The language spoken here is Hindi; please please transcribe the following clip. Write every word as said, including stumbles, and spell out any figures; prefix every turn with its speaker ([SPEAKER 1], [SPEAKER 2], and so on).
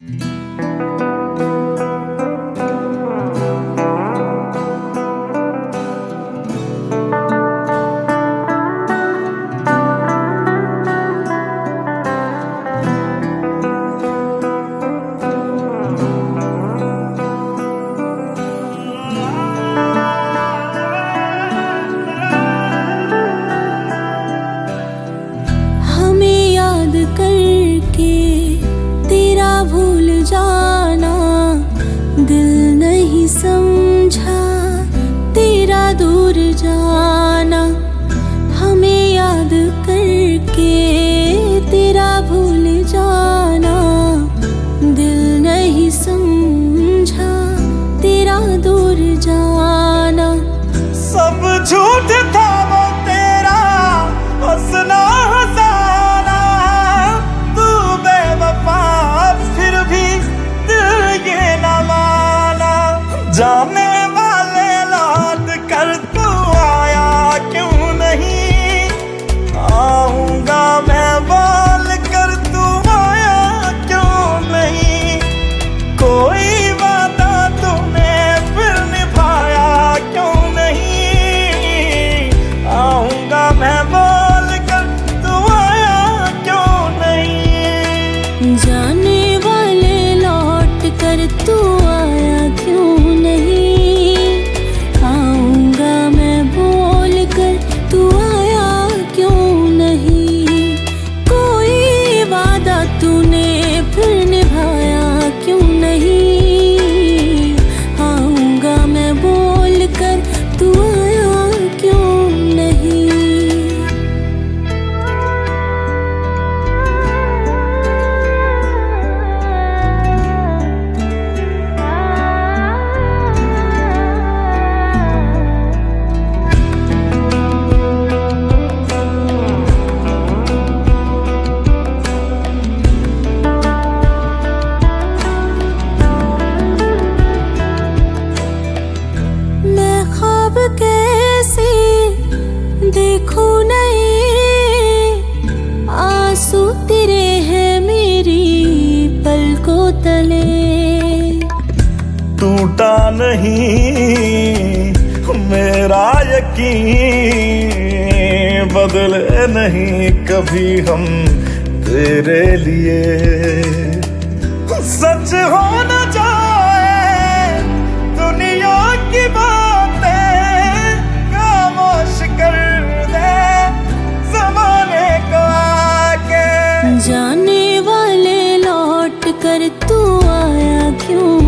[SPEAKER 1] करके तेरा भूल जाना, दिल नहीं समझा तेरा दूर जाना। हमें याद करके तेरा भूल जाना, दिल नहीं समझा तेरा दूर जाना।
[SPEAKER 2] सब झूठ था वो तेरा हंसना हंसाना, तू बेवफा फिर भी दिल ये न माना। जाने वाले लौट कर तू आया क्यों नहीं, आऊंगा मैं बोल कर तू आया क्यों नहीं। कोई वादा तूने फिर निभाया क्यों नहीं, आऊंगा मैं बोल कर तू आया क्यों नहीं।
[SPEAKER 1] जाने वाले लौट कर तू आया क्यों नहीं, आऊंगा मैं बोल कर तू आया क्यों नहीं। कोई वादा तूने फिर निभाया क्यों नहीं, आऊंगा मैं बोल कर तू आया क्यों नहीं। मैं ख्वाब कैसे देखूं नहीं, आंसू तेरे हैं मेरी पलकों तले।
[SPEAKER 2] टूटा नहीं मेरा यकीन, बदले नहीं कभी हम तेरे लिए। सच हो न जाए दुनिया की बातें, खामोश कर दे ज़माने को आके।
[SPEAKER 1] जाने वाले लौट कर तू आया क्यों